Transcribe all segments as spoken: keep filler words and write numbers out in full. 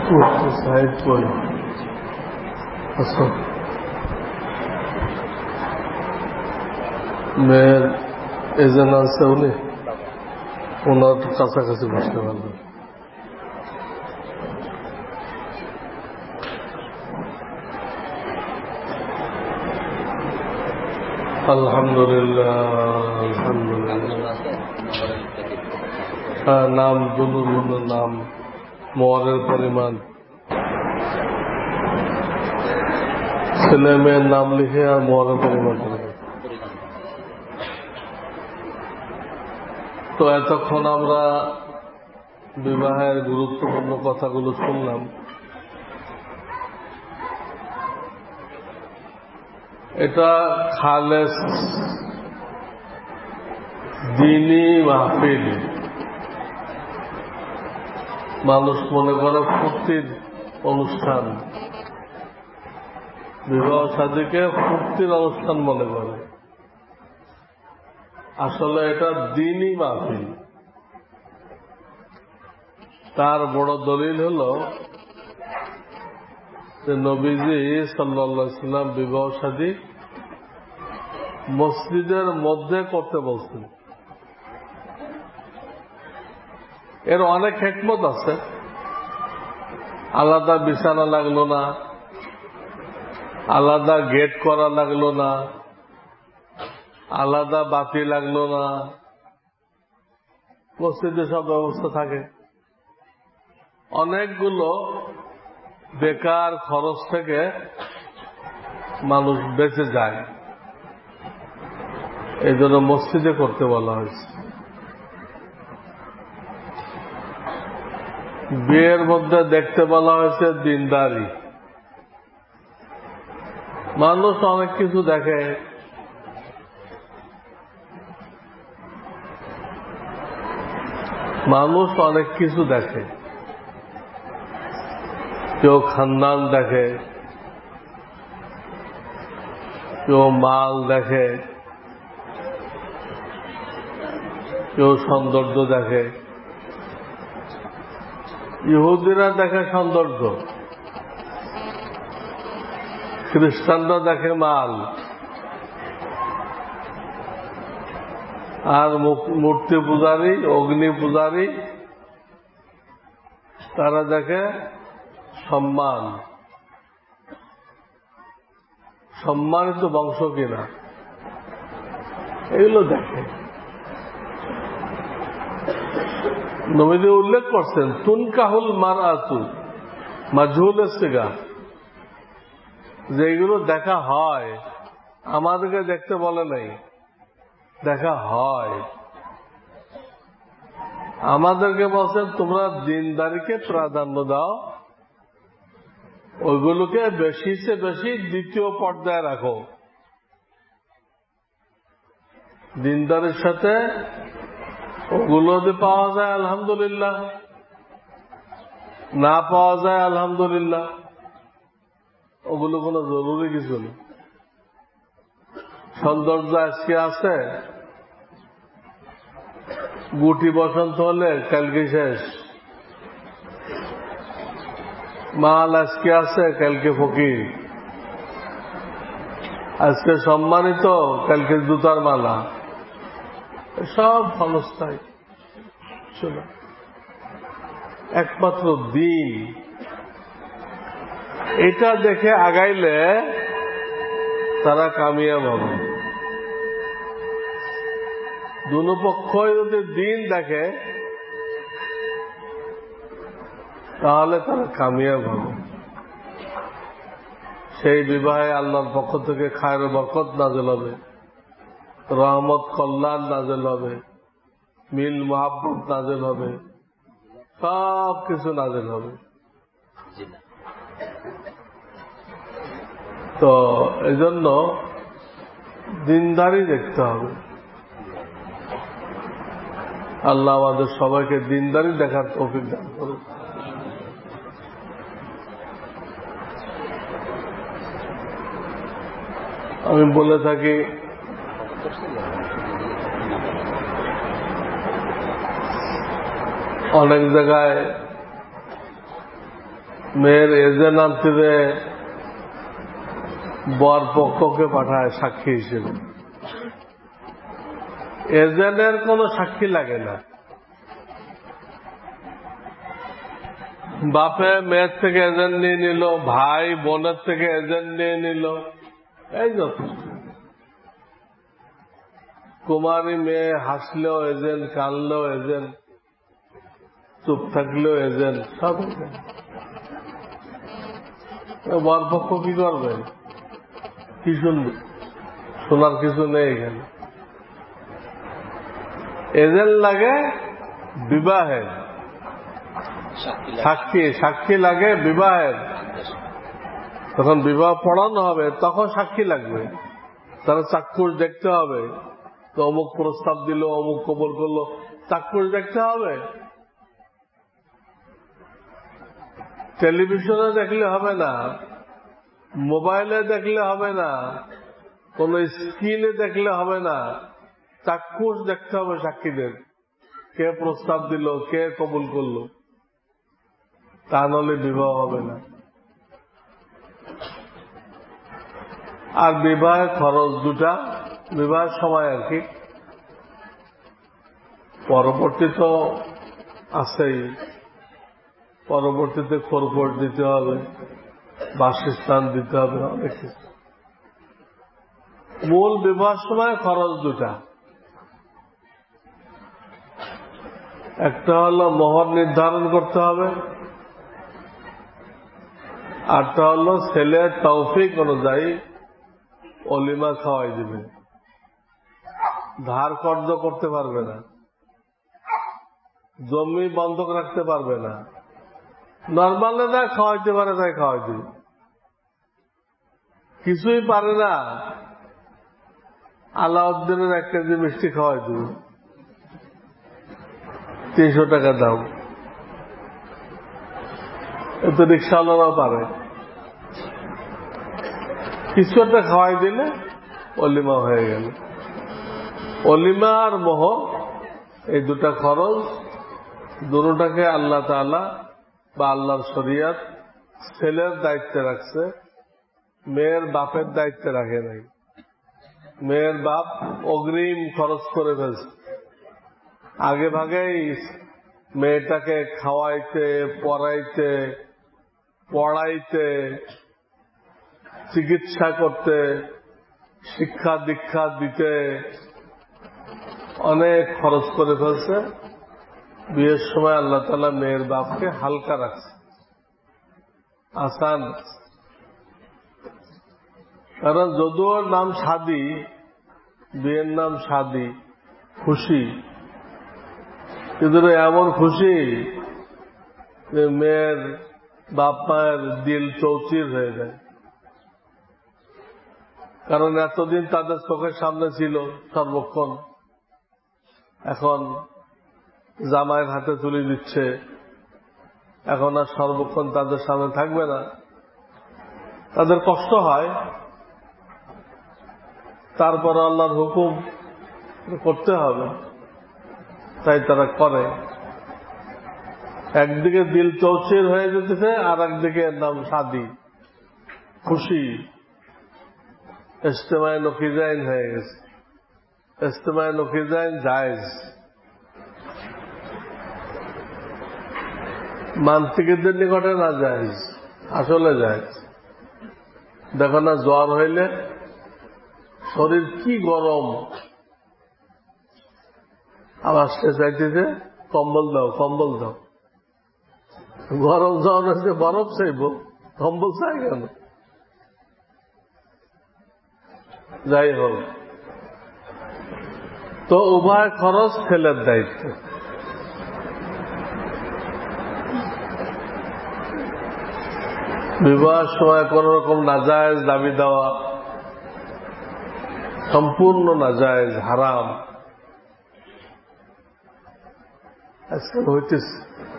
Side कोई मैं agent আছে উনি ওনার কাছাকাছি বসতে পারবেন। আলহামদুলিল্লাহ আলহামদুলিল্লাহ। হ্যাঁ, নাম দুলুর নাম মোয়ারের পরিমাণ ছেলে মেয়ের নাম লিখে আর মোয়ারের পরিমাণ করে। তো এতক্ষণ আমরা বিবাহের গুরুত্বপূর্ণ কথাগুলো শুনলাম। এটা খালেস দ্বীনি মাহফিল। মানুষ মনে করে ফুর্তির অনুষ্ঠান, বিবাহ শাদীকে ফুর্তির অনুষ্ঠান মনে করে। আসলে এটা দ্বীনি মাহফিল। তার বড় দলিল হল যে নবীজি সাল্লাল্লাহু আলাইহি সাল্লাম বিবাহ শাদী মসজিদের মধ্যে করতে বলছেন। এর অনেক হিকমত আছে। আলাদা বিছানা লাগলো না, আলাদা গেট করা লাগলো না, আলাদা বাতি লাগলো না। মসজিদে সব ব্যবস্থা থাকে। অনেকগুলো বেকার খরচ থেকে মানুষ বেঁচে যায়। এই জন্য মসজিদে করতে বলা হয়েছে। বিয়ের মধ্যে দেখতে বলা হয়েছে দিনদারি। মানুষ অনেক কিছু দেখে। মানুষ অনেক কিছু দেখে। কেউ খানদান দেখে, কেউ মাল দেখে, কেউ সৌন্দর্য দেখে। ইহুদিরা দেখে সৌন্দর্য, খ্রিস্টানরা দেখে মাল, আর মূর্তি পূজারী, অগ্নি পূজারী তারা দেখে সম্মান, সম্মানিত বংশ কিনা, এগুলো দেখে। নবীজি উল্লেখ করছেন তুনকাহুল মারআতু মাজহুলের সিগা, যে এগুলো দেখা হয়। আমাদেরকে দেখতে বলে নাই, দেখা হয়। আমাদেরকে বলছেন তোমরা দিনদারিকে প্রাধান্য দাও, ওইগুলোকে বেশি সে বেশি দ্বিতীয় পর্যায়ে রাখো। দিনদারির সাথে ওগুলো যদি পাওয়া যায় আলহামদুলিল্লাহ, না পাওয়া যায় আলহামদুলিল্লাহ, ওগুলো কোনো জরুরি কিছু নেই। সৌন্দর্য আজকে আছে, গুটি বসন্ত হলে কালকে শেষ। মাল আজকে আছে, কালকে ফকির। আজকে সম্মানিত, কালকে জুতার মালা। সব ক্ষণস্থায়ী। শোনো, একমাত্র দিন এটা দেখে আগাইলে তারা কামিয়াব হবে। দুনো পক্ষই যদি দিন দেখে তাহলে তারা কামিয়াব হবে। সেই বিবাহে আল্লাহর পক্ষ থেকে খায়ের বরকত নাযিল হবে, রহমত কল্যাণ নাযিল হবে, মিল মহাব্বত নাযিল হবে, সব কিছু নাযিল হবে। তো এই জন্য দিনদারি দেখতে হবে। আল্লাহ আমাদের সবাইকে দিনদারি দেখার তৌফিক দান করুন। আমি বলে থাকি অনেক জায়গায় মেয়ের এজেন্ট আনতে বর পক্ষকে পাঠায় সাক্ষী হিসেবে। এজেন্টের কোনো সাক্ষী লাগে না। বাপে মেয়ের থেকে এজেন্ট নিয়ে নিল, ভাই বোনের থেকে এজেন্ট নিয়ে নিল, এই যথেষ্ট। কুমারী মেয়ে হাসলেও এজেন্ট, কানলেও এজেন্ট, চুপ থাকলেও এজেন্ট, সব এজেন্ট। বরপক্ষ কি করবে? কি শুনবে? শোনার কিছু নেই এখানে। এজেন্ট লাগে বিবাহের, সাক্ষী সাক্ষী লাগে বিবাহের। তখন বিবাহ পড়ানো হবে, তখন সাক্ষী লাগবে। তারা চাক্ষুষ দেখতে হবে, তো অমুক প্রস্তাব দিল, অমুক কবল করলো, চাক্ষুষ দেখতে হবে। টেলিভিশনে দেখলে হবে না, মোবাইলে দেখলে হবে না, কোন স্ক্রিনে দেখলে হবে না, চাক্ষুষ দেখতে হবে সাক্ষীদের, কে প্রস্তাব দিল, কে কবুল করলো। তা নাহলে বিবাহ হবে না। আর বিবাহের খরচ দুটা, বিবাহের সময় আর কি, পরবর্তী তো আছেই। পরবর্তীতে খোরপোট দিতে হবে, বাসস্থান দিতে হবে, অনেক কিছু। মূল বিবাহের সময় খরচ দুটা, একটা হলো মোহর নির্ধারণ করতে হবে, আরটা হলো ছেলের তৌফিক অনুযায়ী অলিমা খাওয়াই দিবে। ধার কর্জ করতে পারবে না, জমি বন্ধক রাখতে পারবে না, নর্মালে যা খাওয়াইতে পারে তাই খাওয়াই দিবে। কিছুই পারে না, আলাউদ্দিনের এক কেজি মিষ্টি খাওয়াই দিবে, তিনশো টাকা দাম। এত রিক্সাওয়ালারাও পারে। কিছু একটা খাওয়াই দিলে অলিমা হয়ে গেল। অলিমা আর মোহর, এই দুটা খরচ, দুটোটাকে আল্লাহ তাআলা বা আল্লাহর শরিয়ত ছেলের দায়িত্বে রাখছে, মেয়ের বাপের দায়িত্বে রাখে নাই। মেয়ের বাপ অগ্রিম খরচ করে ফেলছে, আগে ভাগেই মেয়েটাকে খাওয়াইতে, পড়াইতে, পড়াইতে, চিকিৎসা করতে, শিক্ষা দীক্ষা দিতে অনেক খরচ করে ফেলছে। বিয়ের সময় আল্লাহ তাআলা মেয়ের বাপকে হালকা রাখছে, আসান। কারণ যদিও নাম শাদী, বিয়ের নাম শাদী, খুশি, কিন্তু এমন খুশি যে মেয়ের বাপ মায়ের দিল চৌচির হয়ে যায়। কারণ এতদিন তাদের চোখের সামনে ছিল সর্বক্ষণ, এখন জামাইয়ের হাতে তুলে দিচ্ছে, এখন আর সর্বক্ষণ তাদের সামনে থাকবে না। তাদের কষ্ট হয়, তারপর আল্লাহর হুকুম করতে হবে, তাই তারা করে। একদিকে দিল চৌচির হয়ে যেতেছে, আর একদিকে নাম শাদী, খুশি, ইজতেমায়ে নকিজাইন হয়ে গেছে। ইজতেমায়ে নকিজাইন জায়েজ, মান্তিকদের নিকটে না জায়েজ, আসলে জায়েজ। দেখো না, জ্বর হইলে শরীর কি গরম, আবার সে চাইতেছে কম্বল দাও, কম্বল দাও। গরম জ্বর হয়েছে, বরফ চাইব, কম্বল চাই কেন? যাই হোক, তো উভয় খরচ ছেলের দায়িত্ব। বিবাহের সময় কোন রকম নাজায়েজ দাবি দেওয়া সম্পূর্ণ নাজায়েজ, হারাম। আজকাল হইতেছে,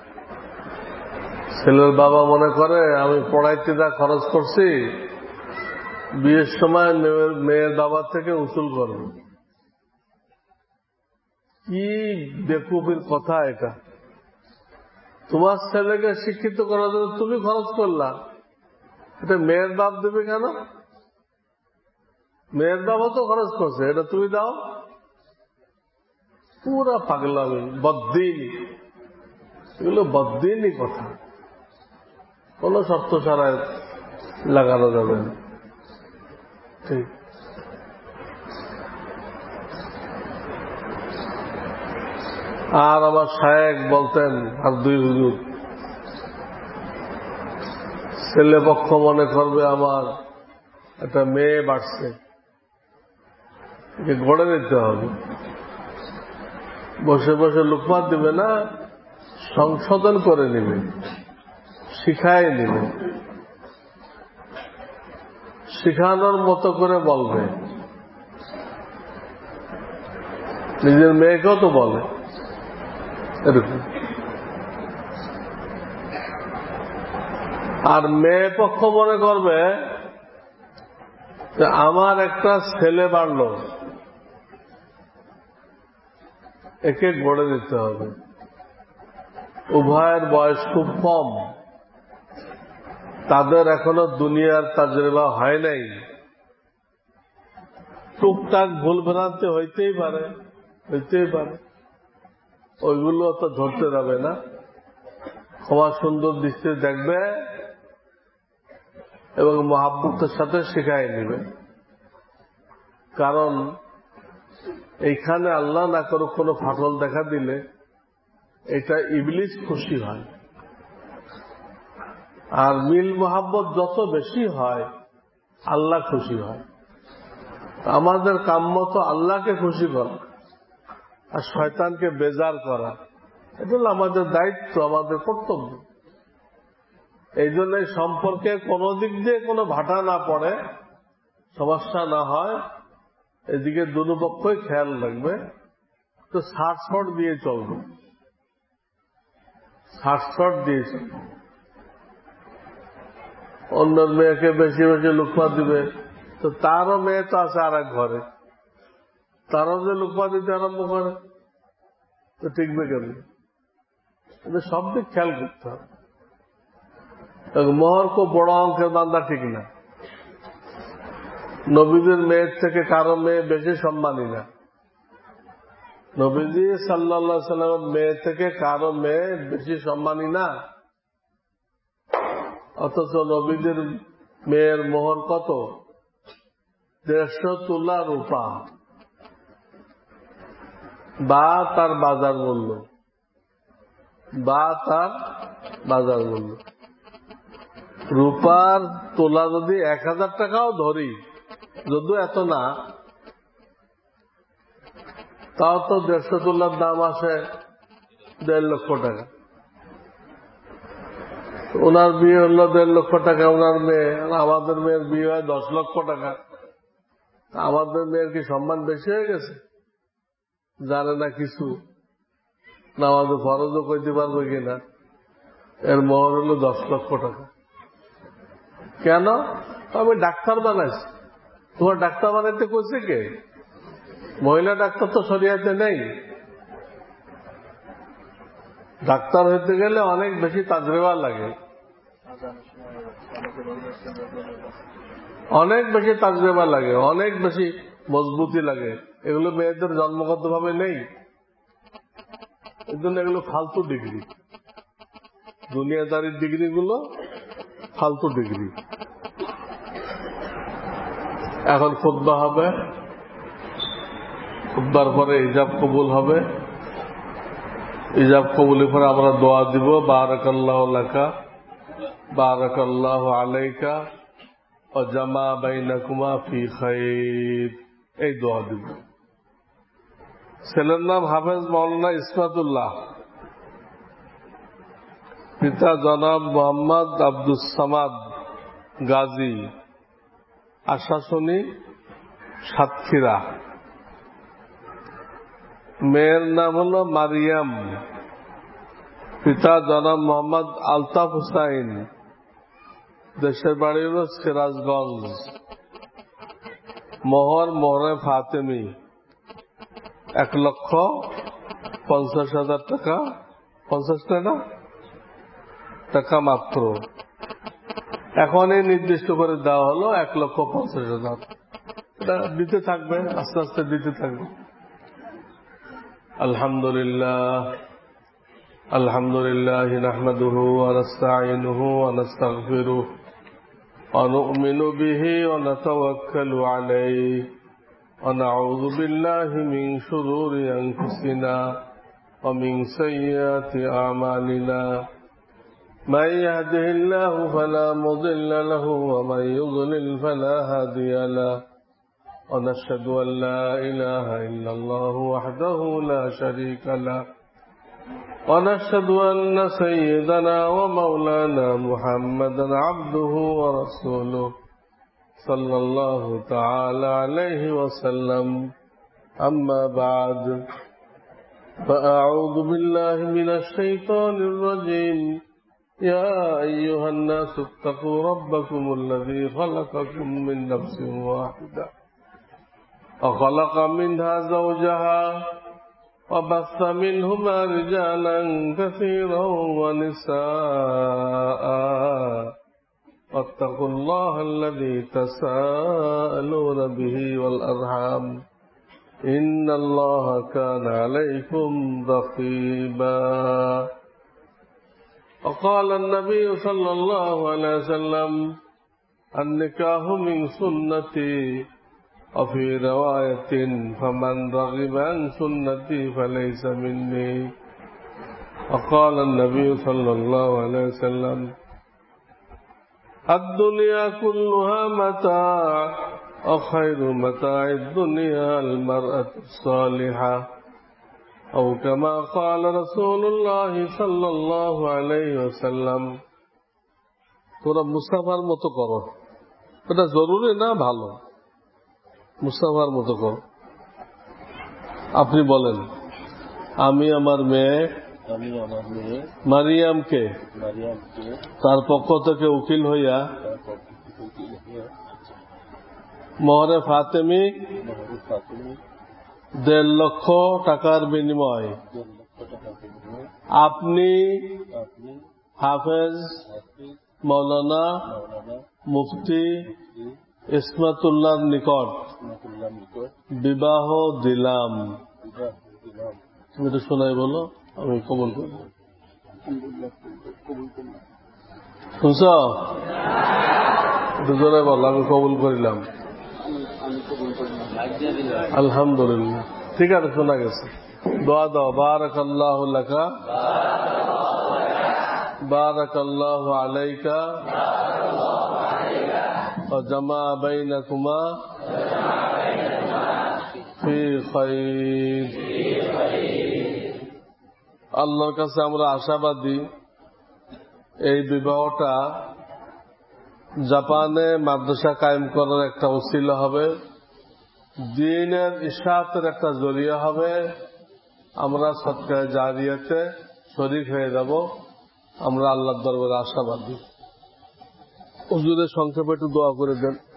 ছেলের বাবা মনে করে আমি পড়াইতে যা খরচ করছি, বিয়ের সময় মেয়ের বাবার থেকে উসুল করব। কি বেকুফির কথা এটা! তোমার ছেলেকে শিক্ষিত করার জন্য তুমি খরচ করলা, এটা মেয়ের বাপ দেবে কেন? মেয়ের বাবা তো খরচ করছে, এটা তুমি দাও। পুরা পাগলামি, বদ্দিন, এগুলো বদ্দিনই কথা, কোন শর্ত ছাড়াই লাগানো যাবে না। ঠিক। আর আমার শায়েখ বলতেন, আর দুই হুজুর, ছেলে পক্ষ মনে করবে আমার একটা মেয়ে বাড়ছে, গড়ে নিতে হবে, বসে বসে লুকমাত দিবে না, সংশোধন করে নিবে, শিখায় নিবে, শিখানোর মতো করে বলবে। নিজের মেয়েকেও তো বলে এরকম। আর মেয়ে পক্ষ মনে করবে যে আমার একটা ছেলে বাড়ল, একে গড়ে দিতে হবে। উভয়ের বয়স খুব কম, তাদের এখনো দুনিয়ার তাজরিবা হয় নাই, টুকটাক ভুল ভ্রান্তি হইতেই পারে, হইতেই পারে, ওইগুলো তো ধরতে যাবে না, ক্ষমা সুন্দর দৃষ্টি দেখবে এবং মহাব্বতের সাথে শিখাই নিবে। কারণ এইখানে আল্লাহ না করুক কোনো ফাটল দেখা দিলে এটা ইবলিস খুশি হয়, আর মিল মহাব্বত যত বেশি হয় আল্লাহ খুশি হয়। আমাদের কাম্য তো আল্লাহকে খুশি করা আর শয়তানকে বেজার করা, এটা হল আমাদের দায়িত্ব, আমাদের কর্তব্য। এই জন্য সম্পর্কে কোন দিক দিয়ে কোনো ভাটা না পড়ে, সমস্যা না হয়, এদিকে দুটো পক্ষই খেয়াল রাখবে। তো ষাট শট দিয়ে চলবে, ষাট শট দিয়ে চলবে। অন্যের মেয়েকে বেশি বেশি লুকমা দিবে, তো তারও মেয়ে তো আছে আর এক ঘরে, তারও যে লুকমা দিতে আরম্ভ করে তো টিকবে কেন? এটা সব দিক খেয়াল করতে হবে। মোহর কো বড় অঙ্কের বান্ধা ঠিক না। নবীদের মেয়ের থেকে কারো মেয়ে বেশি সম্মানী না। নবীজি সাল্লাল্লাহু আলাইহি সাল্লামের মেয়ে থেকে কারো মেয়ে বেশি সম্মানী না। অথচ নবীদের মেয়ের মোহর কত? দেড়শো তুলা রূপা বা তার বাজার মূল্য, বা তার বাজার মূল্য। রূপার তোলা যদি এক হাজার টাকাও ধরি, যদিও এত না, তাও তো দেড়শো তোলার দাম আসে দেড় লক্ষ টাকা। ওনার বিয়ে হলো দেড় লক্ষ টাকা, ওনার মেয়ে, আমাদের মেয়ের বিয়ে হয় দশ লক্ষ টাকা। আমাদের মেয়ের কি সম্মান বেশি হয়ে গেছে? জানে না কিছু, না আমাদের ফরজও কইতে পারবে কিনা, এর মোহর হলো দশ লক্ষ টাকা। কেন? আমি ডাক্তার বানাইছি। তোমার ডাক্তার বানাইতে কইছে কে? মহিলা ডাক্তার তো শরিয়াতে নেই। ডাক্তার হইতে গেলে অনেক বেশি তাজরিবা লাগে, অনেক বেশি তাজরিবা লাগে, অনেক বেশি মজবুতি লাগে। এগুলো মেয়েদের জন্মগত ভাবে নেই। এই জন্য এগুলো ফালতু ডিগ্রি, দুনিয়াদারির ডিগ্রি গুলো ফালতু ডিগ্রি। এখন খুতবা হবে, খুতবার পরে ইজাব কবুল হবে। ইজাব কবুলের পরে আমরা দোয়া দিব, বারাকাল্লাহু লাকা বারাকাল্লাহু আলাইকা ওয়া জামা বাইনাকুমা ফি খাইর, এই দোয়া দিব। ছেলের নাম হাফেজ মাওলানা ইসমাতুল্লাহ, পিতা জনাব মোহাম্মদ আব্দুস সামাদ গাজী, আশাশুনি, সাতক্ষীরা। মেয়ের নাম হল মারিয়াম, পিতা জনাব মোহাম্মদ আলতাফ হুসাইন, দেশের বাড়ি হল সিরাজগঞ্জ। মোহর মোহরে ফাতেমি, এক লক্ষ পঞ্চাশ হাজার টাকা, পঞ্চাশ টাকা টাকা মাত্র। এখনই নির্দিষ্ট করে দেওয়া হলো এক লক্ষ পঞ্চাশ হাজার। এটা দিতে থাকবে, আস্তে আস্তে দিতে থাকবে। আলহামদুলিল্লাহ আলহামদুলিল্লাহ নাহমাদুহু ওয়া নাস্তাঈনুহু ওয়া নাস্তাগফিরুহু ওয়া নু'মিনু বিহি ওয়া নাতাওয়াক্কালু আলাইহি ওয়া নাউযু বিল্লাহি মিন শুরুরি আনফুসিনা ওয়া মিন সাইয়্যাতি আ'মালিনা। من يهده الله فلا مضل له ومن يضلل فلا هادي له ونشهد أن لا إله إلا الله وحده لا شريك له ونشهد أن سيدنا ومولانا محمدا عبده ورسوله صلى الله تعالى عليه وسلم. أما بعد فأعوذ بالله من الشيطان الرجيم. يا أيها الناس اتقوا ربكم الذي خلقكم من نفس واحدة وخلق منها زوجها وبث منهما رجالا كثيرا ونساء واتقوا الله الذي تساءلون به والأرحام إن الله كان عليكم رقيبا. وقال النبي صلى الله عليه وسلم النكاح من سنتي وفي رواية فمن رغب عن سنتي فليس مني. وقال النبي صلى الله عليه وسلم الدنيا كلها متاع وخير متاع الدنيا المرأة الصالحة أو كما قال رسول الله صلى الله عليه وسلم. তোরা মুস্তাফার মতো করো, এটা জরুরি না, ভালো, মুস্তাফার মতো করো। আপনি বলেন আমি আমার মেয়ে আমি আমার মেয়ে মারিয়ামকে মারিয়ামকে তার পক্ষ থেকে উকিল হইয়া তার পক্ষ থেকে উকিল হইয়া মোহরে ফাতেমি মোহরে ফাতেমি দেড় লক্ষ টাকার বিনিময় দেড় লক্ষ টাকা বিনিময়ে আপনি আপনি হাফেজ হাফিজ মৌলানা মাওলানা মুফতি মুফতি ইসমাতুল্লাহর নিকট ইসমাতুল্লাহর নিকট বিবাহ দিলাম। বিবাহ দিলাম। তুমি একটু শোনাই বলো, আমি কবুল করি। আলহামদুলিল্লাহ কবুল করলাম। শুনছ? দুজনে বল আমি কবুল করিলাম। আমি কবুল করলাম। আলহামদুলিল্লাহ। ঠিক আছে, শোনা গেছে। দোয়া দাও। বারাকাল্লাহু লাকা বারাকাল্লাহু আলাইকা ওয়া জামা বাইনাকুমা ফি খাইর। আল্লাহর কাছে আমরা আশাবাদী এই বিবাহটা জাপানে মাদ্রাসা কায়েম করার একটা উসিলা হবে, দ্বীনের ইশাআতের একটা জরিয়া হবে। আমরা সদকায়ে জারিয়াতে শরীক হয়ে যাব। আমরা আল্লাহর দরবারে আশাবাদী। হুজুরের সংক্ষেপে একটু দোয়া করে দেন।